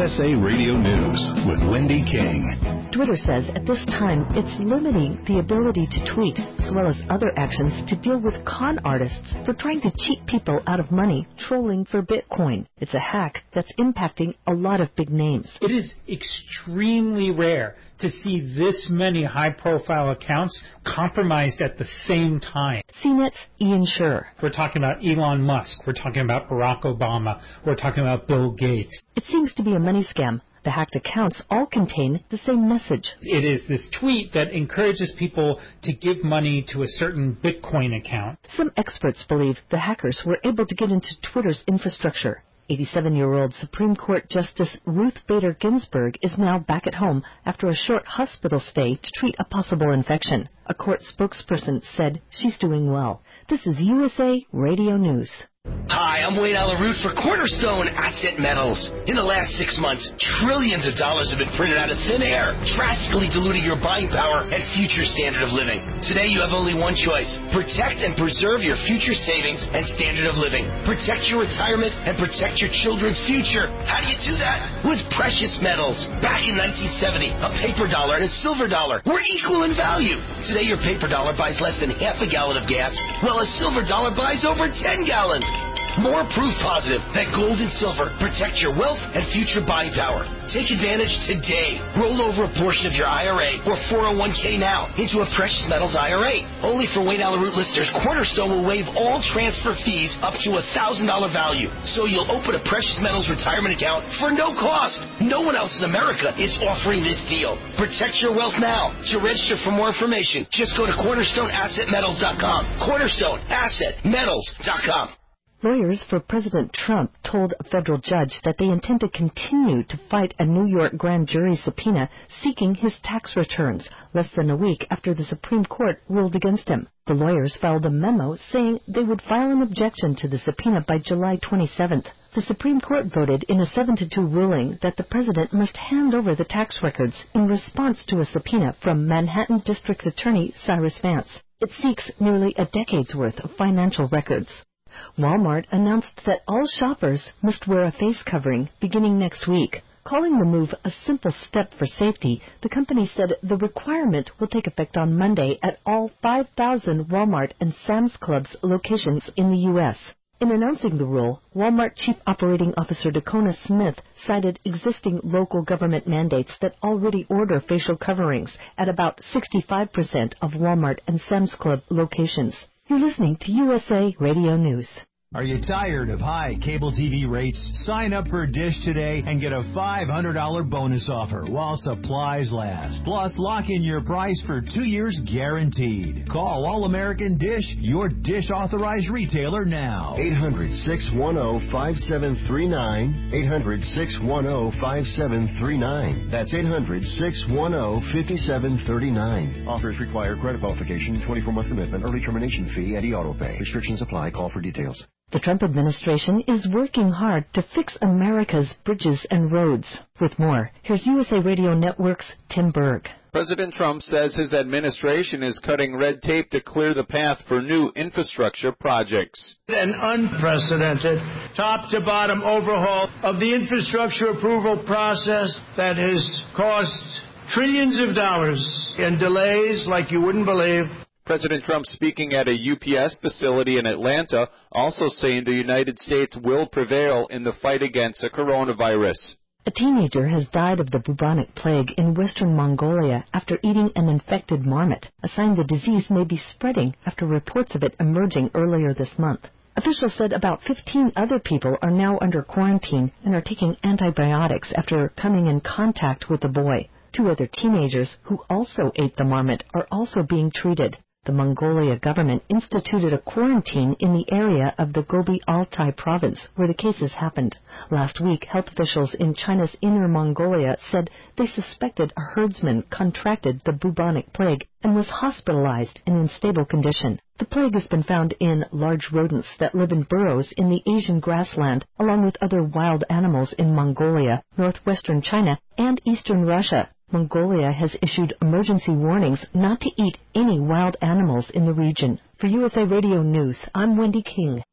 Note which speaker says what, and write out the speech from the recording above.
Speaker 1: USA Radio News with Wendy King.
Speaker 2: Twitter says at this time it's limiting the ability to tweet, as well as other actions to deal with con artists for trying to cheat people out of money trolling for Bitcoin. It's a hack that's impacting a lot of big names.
Speaker 3: It is extremely rare to see this many high-profile accounts compromised at the same time.
Speaker 2: CNET's Ian Sherr.
Speaker 3: We're talking about Elon Musk. We're talking about Barack Obama. We're talking about Bill Gates.
Speaker 2: It seems to be a money scam. The hacked accounts all contain the same message.
Speaker 3: It is this tweet that encourages people to give money to a certain Bitcoin account.
Speaker 2: Some experts believe the hackers were able to get into Twitter's infrastructure. 87-year-old Supreme Court Justice Ruth Bader Ginsburg is now back at home after a short hospital stay to treat a possible infection. A court spokesperson said she's doing well. This is USA Radio News.
Speaker 4: Hi, I'm Wayne Alaroot for Cornerstone Asset Metals. In the last 6 months, trillions of dollars have been printed out of thin air, drastically diluting your buying power and future standard of living. Today, you have only one choice. Protect and preserve your future savings and standard of living. Protect your retirement and protect your children's future. How do you do that? With precious metals. Back in 1970, a paper dollar and a silver dollar were equal in value. Today, your paper dollar buys less than half a gallon of gas, while a silver dollar buys over 10 gallons. More proof positive that gold and silver protect your wealth and future buying power. Take advantage today. Roll over a portion of your IRA or 401k now into a precious metals IRA. Only for Wayne Alaroot listeners, Cornerstone will waive all transfer fees up to $1,000 value. So you'll open a precious metals retirement account for no cost. No one else in America is offering this deal. Protect your wealth now. To register for more information, just go to cornerstoneassetmetals.com. Cornerstoneassetmetals.com.
Speaker 2: Lawyers for President Trump told a federal judge that they intend to continue to fight a New York grand jury subpoena seeking his tax returns, less than a week after the Supreme Court ruled against him. The lawyers filed a memo saying they would file an objection to the subpoena by July 27th. The Supreme Court voted in a 7-2 ruling that the president must hand over the tax records in response to a subpoena from Manhattan District Attorney Cyrus Vance. It seeks nearly a decade's worth of financial records. Walmart announced that all shoppers must wear a face covering beginning next week. Calling the move a simple step for safety, the company said the requirement will take effect on Monday at all 5,000 Walmart and Sam's Club's locations in the U.S. In announcing the rule, Walmart Chief Operating Officer Dacona Smith cited existing local government mandates that already order facial coverings at about 65% of Walmart and Sam's Club locations. You're listening to USA Radio News.
Speaker 5: Are you tired of high cable TV rates? Sign up for Dish today and get a $500 bonus offer while supplies last. Plus, lock in your price for 2 years guaranteed. Call All-American Dish, your Dish authorized retailer now.
Speaker 6: 800-610-5739. 800-610-5739. That's 800-610-5739. Offers require credit qualification, 24-month commitment, early termination fee, and auto pay. Restrictions apply. Call for details.
Speaker 2: The Trump administration is working hard to fix America's bridges and roads. With more, here's USA Radio Network's Tim Berg.
Speaker 7: President Trump says his administration is cutting red tape to clear the path for new infrastructure projects.
Speaker 8: An unprecedented top-to-bottom overhaul of the infrastructure approval process that has cost trillions of dollars in delays like you wouldn't believe.
Speaker 7: President Trump speaking at a UPS facility in Atlanta, also saying the United States will prevail in the fight against the coronavirus.
Speaker 2: A teenager has died of the bubonic plague in western Mongolia after eating an infected marmot, a sign the disease may be spreading after reports of it emerging earlier this month. Officials said about 15 other people are now under quarantine and are taking antibiotics after coming in contact with the boy. 2 other teenagers who also ate the marmot are also being treated. The Mongolia government instituted a quarantine in the area of the Gobi Altai province where the cases happened. Last week, health officials in China's Inner Mongolia said they suspected a herdsman contracted the bubonic plague and was hospitalized and in stable condition. The plague has been found in large rodents that live in burrows in the Asian grassland, along with other wild animals in Mongolia, northwestern China, and eastern Russia. Mongolia has issued emergency warnings not to eat any wild animals in the region. For USA Radio News, I'm Wendy King.